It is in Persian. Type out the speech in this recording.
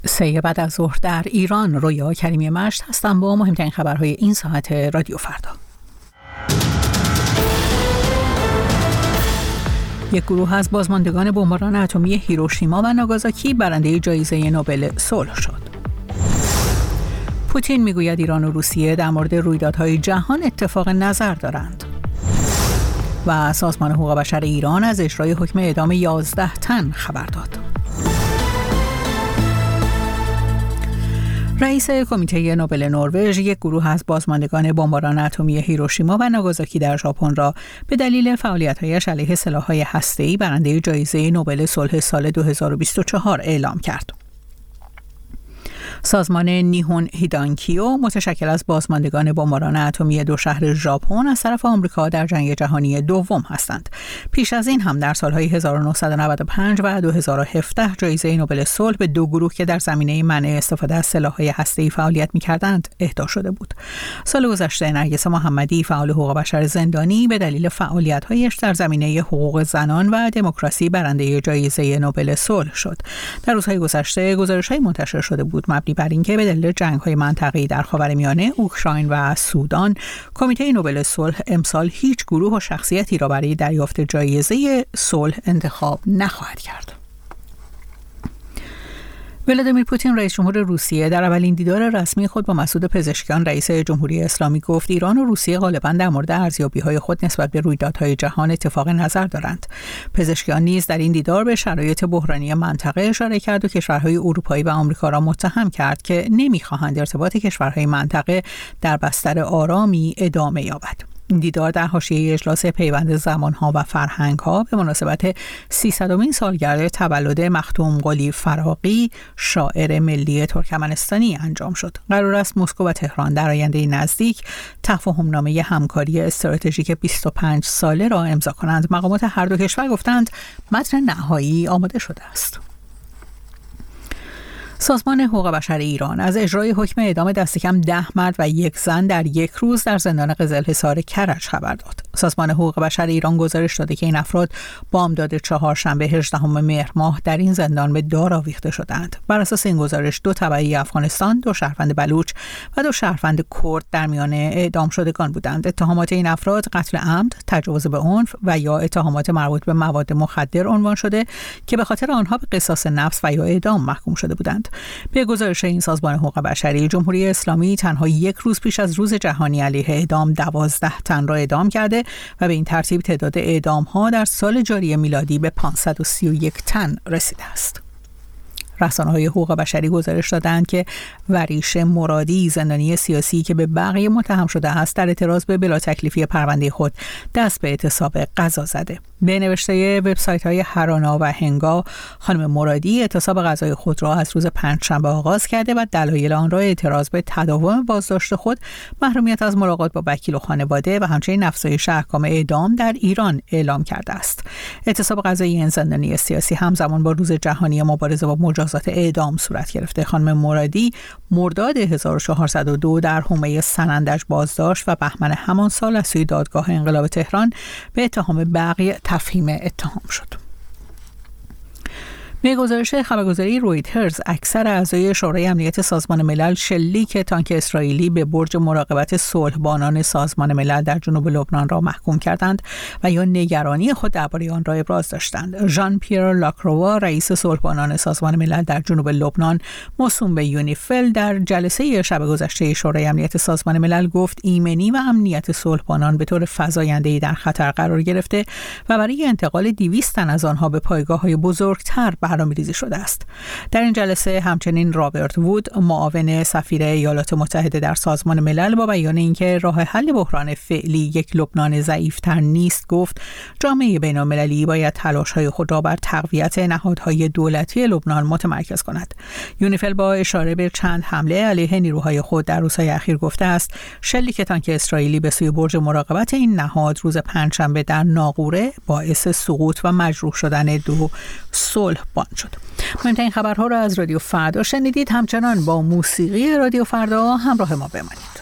سه بعد از ظهر در ایران. رویا کریمی مشت هستم با مهمترین خبرهای این ساعت رادیو فردا. یک گروه از بازماندگان بمباران اتمی هیروشیما و ناگازاکی برنده جایزه نوبل صلح شد. پوتین میگوید ایران و روسیه در مورد رویدادهای جهان اتفاق نظر دارند. و سازمان حقوق بشر ایران از اجرای حکم اعدام 11 تن خبر داد. رئیس کمیته نوبل نروژ یک گروه از بازماندگان بمباران اتمی هیروشیما و ناگازاکی در ژاپن را به دلیل فعالیت‌هایش علیه سلاح‌های هسته‌ای برنده جایزه نوبل صلح سال 2024 اعلام کرد. سازمان نیهون هیدانکیو متشکل از بازماندگان بمباران اتمی دو شهر ژاپن از طرف آمریکا در جنگ جهانی دوم هستند. پیش از این هم در سالهای 1995 و 2017 جایزه نوبل صلح به دو گروه که در زمینه منع استفاده از سلاح‌های هسته‌ای فعالیت می‌کردند اهدا شده بود. سال گذشته نرگس محمدی فعال حقوق بشر زندانی به دلیل فعالیت‌هایش در زمینه حقوق زنان و دموکراسی برنده جایزه نوبل صلح شد. در روزهای گذشته گزارش‌های منتشر شده بود مبنی بر اینکه به دلیل جنگ‌های منطقه‌ای در خاورمیانه، اوکراین و سودان، کمیته نوبل صلح امسال هیچ گروه و شخصیتی را برای دریافت جایزه صلح انتخاب نخواهد کرد. ولادیمیر پوتین رئیس جمهور روسیه در اولین دیدار رسمی خود با مسعود پزشکیان رئیس جمهوری اسلامی گفت ایران و روسیه غالباً در مورد ارزیابی‌های خود نسبت به رویدادهای جهان اتفاق نظر دارند. پزشکیان نیز در این دیدار به شرایط بحرانی منطقه اشاره کرد و کشورهای اروپایی و آمریکا را متهم کرد که نمی‌خواهند ارتباط کشورهای منطقه در بستر آرامی ادامه یابد. این دیدار در حاشیه اجلاس پیوند زمانها و فرهنگها به مناسبت 300مین سالگرد تولد مختوم قلی فراغی شاعر ملی ترکمنستانی انجام شد. قرار است مسکو و تهران در آینده نزدیک تفاهم‌نامه همکاری استراتژیک 25 ساله را امضا کنند. مقامات هر دو کشور گفتند متن نهایی آماده شده است. سازمان حقوق بشر ایران از اجرای حکم اعدام دست کم 10 مرد و یک زن در یک روز در زندان قزلحصار کرج خبر داد. سازمان حقوق بشر ایران گزارش داده که این افراد بامداد چهارشنبه 18 مهر ماه در این زندان به دار آویخته شدند. بر اساس این گزارش 2 تبعی افغانستان، 2 شهروند بلوچ و 2 شهروند کرد در میان اعدام شدگان بودند. اتهامات این افراد قتل عمد، تجاوز به عنف و یا اتهامات مربوط به مواد مخدر عنوان شده که به خاطر آنها به قصاص نفس و یا اعدام محکوم شده بودند. به گزارش این سازمان حقوق بشری، جمهوری اسلامی تنها یک روز پیش از روز جهانی علیه اعدام 12 تن را اعدام کرده و به این ترتیب تعداد اعدام‌ها در سال جاری میلادی به 531 تن رسیده است. رسانه‌های حقوق بشری گزارش دادند که وریش مرادی، زندانی سیاسی که به بقیه متهم شده است، در اعتراض به بلا تکلیفی پرونده خود دست به اعتصاب قضا زده. به نوشته وبسایت‌های هرانا و هنگا، خانم مرادی اعتصاب قضای خود را از روز پنجشنبه آغاز کرده و دلایل آن را اعتراض به تداوم بازداشت خود، محرومیت از ملاقات با وکیل و خانواده و همچنین افزایش احکام اعدام در ایران اعلام کرده است. اعتصاب قضایی این زندانی سیاسی همزمان با روز جهانی مبارزه با مجازات اعدام صورت گرفته. خانم مرادی مرداد 1402 در حومه سنندج بازداشت و بهمن همان سال از سوی دادگاه انقلاب تهران به اتهام بغی تفهیم اتهام شد. به گزارش خبرگزاری رویترز، اکثر اعضای شورای امنیت سازمان ملل شلیک تانک اسرائیلی به برج مراقبت صلحبانان سازمان ملل در جنوب لبنان را محکوم کردند و یا نگرانی خود درباره آن را ابراز داشتند. ژان پیر لاکروا، رئیس صلحبانان سازمان ملل در جنوب لبنان، موسوم به یونیفل، در جلسه شب گذشته شورای امنیت سازمان ملل گفت ایمنی و امنیت صلحبانان به طور فزاینده‌ای در خطر قرار گرفته و برای انتقال 200 تن از آنها به پایگاه‌های بزرگتر برنامه‌ریزی شده است. در این جلسه همچنین رابرت وود، معاون سفیر ایالات متحده در سازمان ملل، با بیان اینکه راه حل بحران فعلی یک لبنان ضعیف‌تر نیست، گفت جامعه بین‌المللی باید تلاش‌های خود را بر تقویت نهادهای دولتی لبنان متمرکز کند. یونیفل با اشاره به چند حمله علیه نیروهای خود در روزهای اخیر گفته است شلیک تانک اسرائیلی به سوی برج مراقبت این نهاد روز پنجشنبه در ناقوره باعث سقوط و مجروح شدن 2 صلحبان شد. مهمترین خبرها را از رادیو فردا شنیدید. همچنان با موسیقی رادیو فردا همراه ما بمانید.